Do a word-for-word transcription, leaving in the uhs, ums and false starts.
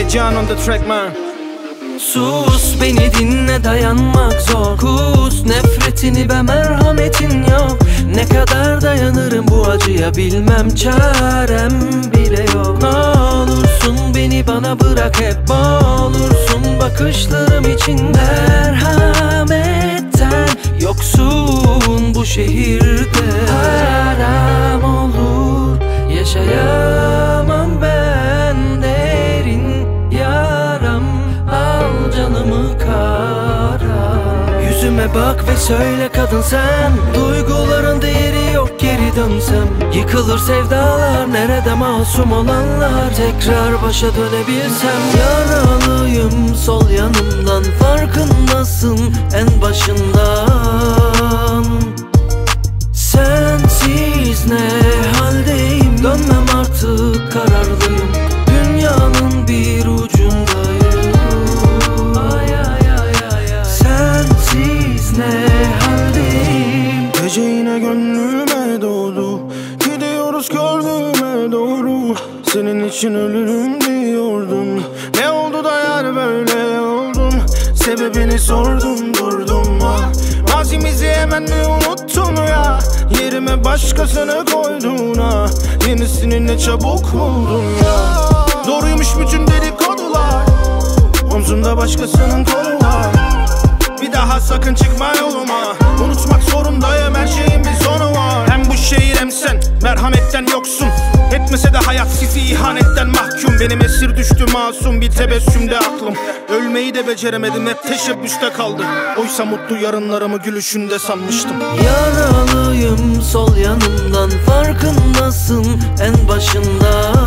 Can on the track man. Sus, beni dinle, dayanmak zor. Kus nefretini ve merhametin yok. Ne kadar dayanırım bu acıya bilmem, çarem bile yok. Ne olursun beni bana bırak, hep boğulursun bakışlarım içinde. Merhametten yoksun bu şehirde. Haram olur, yaşayamam ben derin yaram. Al canımı kara. Yüzüme bak ve söyle kadın sen, duyguların değeri yok geri dönsem. Yıkılır sevdalar, nerede masum olanlar? Tekrar başa dönebilsem. Yaralıyım sol yanımdan, farkındasın en başından. Sensiz ne haldeyim, dönmem artık kararlıyım. Dünyanın bir ucundayım. Ay ay ay ay ay. Sensiz ne haldeyim. Gece yine gönlüme doğdu, gidiyoruz gördüğüme doğru. Senin için ölürüm diyordun, ne oldu da yar böyle oldun? Sebebini sordum durdum ha. Mazimizi hemen mi unuttun ya? Yerime başkasını koydun ha. Yenisini ne çabuk buldun ya. Doğruymuş bütün dedikodular, omzumda başkasının kolu var. Bir daha sakın çıkma yoluma, unutmak zorundayım, her şeyin bir sonu var. Hem bu şehir hem sen merhametten yoksun. Etmese de hayat sizi ihanetten mahkum. Benim esir düştü masum bir tebessümde aklım. Ölmeyi de beceremedim, hep teşebbüste kaldı. Oysa mutlu yarınlarımı gülüşünde sanmıştım. Yaralıyım sol yanımdan, farkındasın en başından.